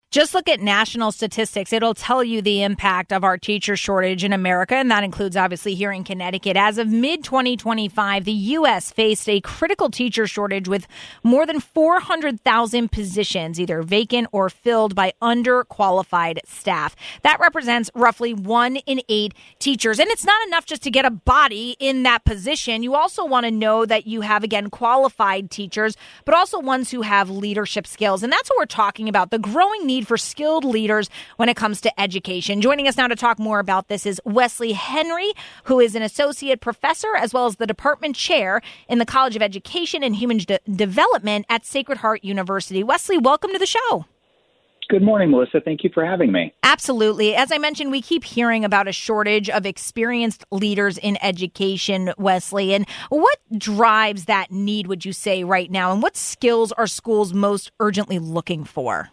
Just look at national statistics. It'll tell you the impact of our teacher shortage in America, and that includes obviously here in Connecticut. As of mid-2025, the U.S. faced a critical teacher shortage with more than 400,000 positions either vacant or filled by underqualified staff. That represents roughly 1 in 8 teachers. And it's not enough just to get a body in that position. You also want to know that you have, again, qualified teachers, but also ones who have leadership skills. And that's what we're talking about, the growing need for skilled leaders when it comes to education. Joining us now to talk more about this is Wesley Henry, who is an associate professor as well as the department chair in the College of Education and Human Development at Sacred Heart University. Wesley, welcome to the show. Good morning, Melissa. Thank you for having me. Absolutely. As I mentioned, we keep hearing about a shortage of experienced leaders in education, Wesley. And what drives that need, would you say, right now? And what skills are schools most urgently looking for?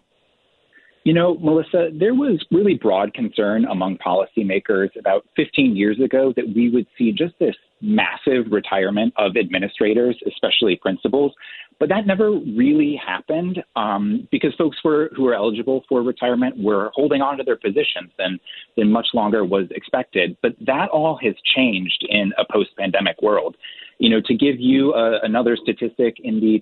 You know, Melissa, there was really broad concern among policymakers about 15 years ago that we would see just this massive retirement of administrators, especially principals. But that never really happened because folks who were eligible for retirement were holding on to their positions than much longer was expected. But that all has changed in a post-pandemic world. You know, to give you another statistic, in the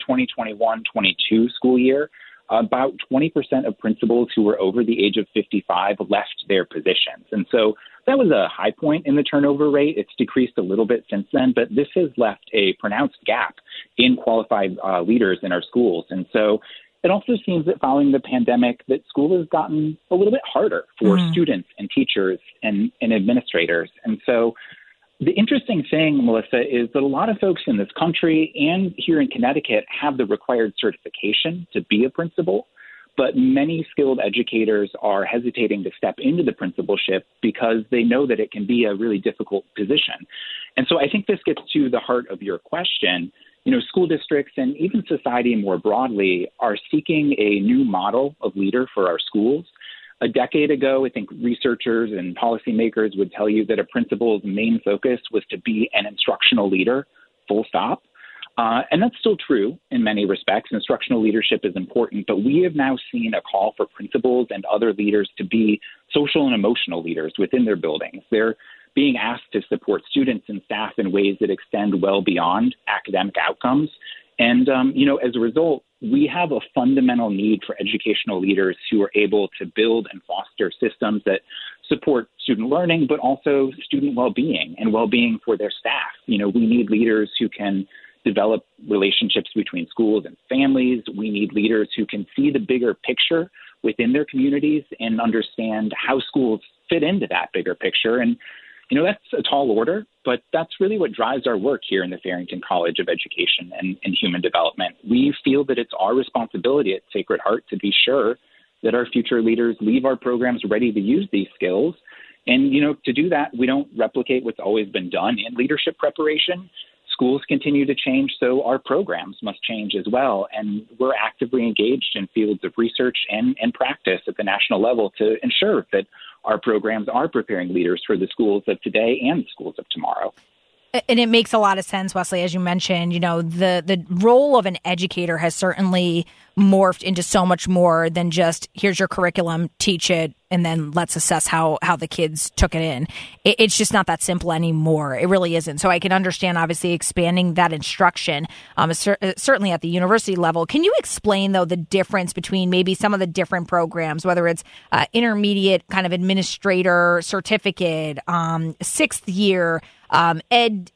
2021-22 school year, about 20% of principals who were over the age of 55 left their positions. And so that was a high point in the turnover rate. It's decreased a little bit since then, but this has left a pronounced gap in qualified leaders in our schools. And so it also seems that following the pandemic that school has gotten a little bit harder for students and teachers and administrators. And so the interesting thing, Melissa, is that a lot of folks in this country and here in Connecticut have the required certification to be a principal, but many skilled educators are hesitating to step into the principalship because they know that it can be a really difficult position. And so I think this gets to the heart of your question. You know, school districts and even society more broadly are seeking a new model of leader for our schools. A decade ago, I think researchers and policymakers would tell you that a principal's main focus was to be an instructional leader, full stop. And that's still true in many respects. Instructional leadership is important, but we have now seen a call for principals and other leaders to be social and emotional leaders within their buildings. They're being asked to support students and staff in ways that extend well beyond academic outcomes. And, you know, as a result, we have a fundamental need for educational leaders who are able to build and foster systems that support student learning, but also student well-being and well-being for their staff. You know, we need leaders who can develop relationships between schools and families. We need leaders who can see the bigger picture within their communities and understand how schools fit into that bigger picture. And you know, that's a tall order, but that's really what drives our work here in the Farrington College of Education and Human Development. We feel that it's our responsibility at Sacred Heart to be sure that our future leaders leave our programs ready to use these skills. And, you know, to do that, we don't replicate what's always been done in leadership preparation. Schools continue to change, so our programs must change as well. And we're actively engaged in fields of research and practice at the national level to ensure that our programs are preparing leaders for the schools of today and the schools of tomorrow. And it makes a lot of sense, Wesley, as you mentioned, you know, the role of an educator has certainly morphed into so much more than just here's your curriculum, teach it, and then let's assess how the kids took it in. It's just not that simple anymore. It really isn't. So I can understand, obviously, expanding that instruction, certainly at the university level. Can you explain, though, the difference between maybe some of the different programs, whether it's intermediate kind of administrator certificate, sixth year, Ed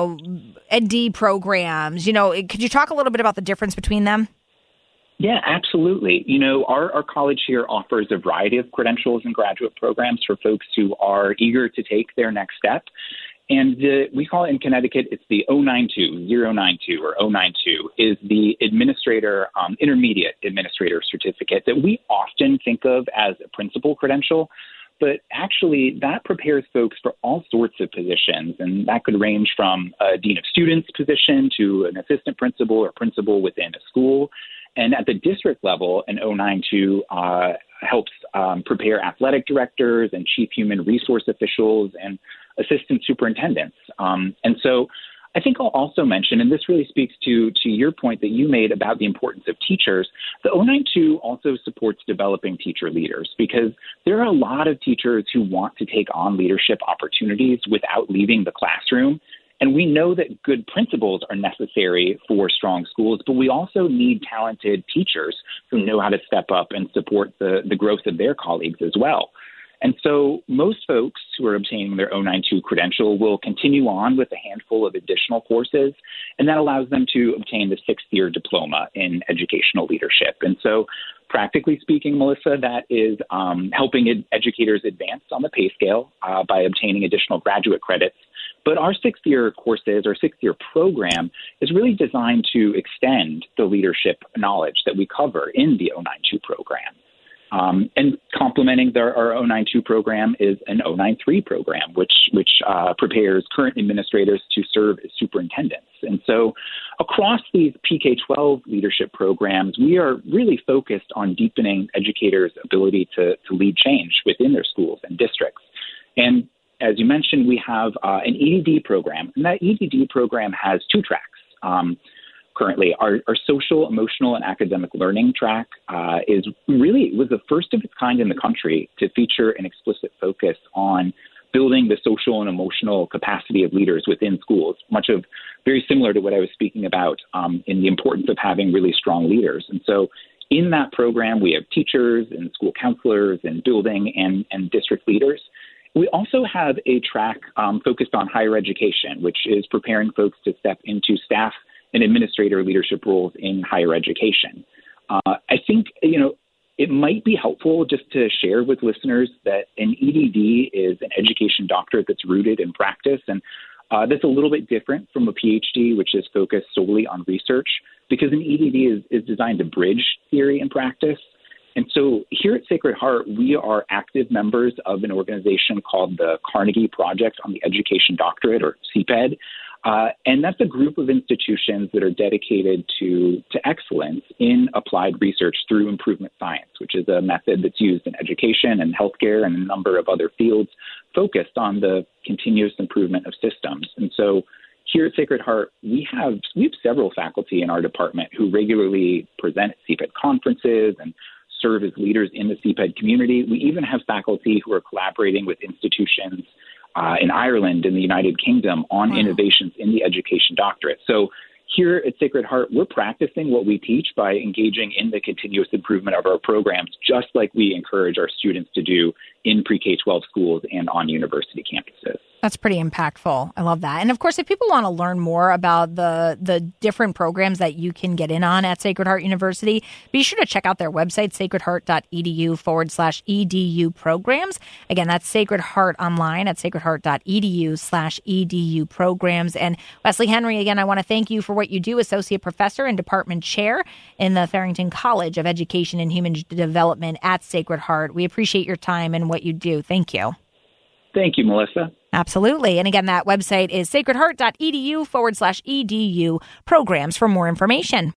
D programs, you know, could you talk a little bit about the difference between them? Yeah, absolutely. You know, our college here offers a variety of credentials and graduate programs for folks who are eager to take their next step. And we call it in Connecticut, it's the 092 or 092 is the intermediate administrator certificate that we often think of as a principal credential. But actually, that prepares folks for all sorts of positions, and that could range from a dean of students position to an assistant principal or principal within a school. And at the district level, an 092 helps prepare athletic directors and chief human resource officials and assistant superintendents. And so I think I'll also mention, and this really speaks to your point that you made about the importance of teachers, the 092 also supports developing teacher leaders because there are a lot of teachers who want to take on leadership opportunities without leaving the classroom. And we know that good principals are necessary for strong schools, but we also need talented teachers who know how to step up and support the growth of their colleagues as well. And so most folks who are obtaining their 092 credential will continue on with a handful of additional courses, and that allows them to obtain the 6th-year diploma in educational leadership. And so practically speaking, Melissa, that is helping educators advance on the pay scale by obtaining additional graduate credits. But our 6th-year courses, our 6th-year program, is really designed to extend the leadership knowledge that we cover in the 092 program. And complementing our 092 program is an 093 program, which prepares current administrators to serve as superintendents. And so across these PK-12 leadership programs, we are really focused on deepening educators' ability to lead change within their schools and districts. And as you mentioned, we have an EDD program, and that EDD program has 2 tracks. Currently, our social, emotional, and academic learning track was the first of its kind in the country to feature an explicit focus on building the social and emotional capacity of leaders within schools, very similar to what I was speaking about in the importance of having really strong leaders. And so in that program, we have teachers and school counselors and building and district leaders. We also have a track focused on higher education, which is preparing folks to step into staff and administrator leadership roles in higher education. I think, it might be helpful just to share with listeners that an EDD is an education doctorate that's rooted in practice. And that's a little bit different from a PhD, which is focused solely on research, because an EDD is designed to bridge theory and practice. And so here at Sacred Heart, we are active members of an organization called the Carnegie Project on the Education Doctorate, or CPED. And that's a group of institutions that are dedicated to excellence in applied research through improvement science, which is a method that's used in education and healthcare and a number of other fields focused on the continuous improvement of systems. And so here at Sacred Heart, we have several faculty in our department who regularly present at CPED conferences and serve as leaders in the CPED community. We even have faculty who are collaborating with institutions in Ireland and the United Kingdom on innovations in the education doctorate. So here at Sacred Heart, we're practicing what we teach by engaging in the continuous improvement of our programs, just like we encourage our students to do in pre-K-12 schools and on university campuses. That's pretty impactful. I love that. And of course, if people want to learn more about the different programs that you can get in on at Sacred Heart University, be sure to check out their website, sacredheart.edu/edu programs. Again, that's Sacred Heart online at sacredheart.edu/edu programs. And Wesley Henry, again, I want to thank you for what you do, Associate Professor and Department Chair in the Farrington College of Education and Human Development at Sacred Heart. We appreciate your time and what you do. Thank you. Thank you, Melissa. Absolutely. And again, that website is sacredheart.edu/edu programs for more information.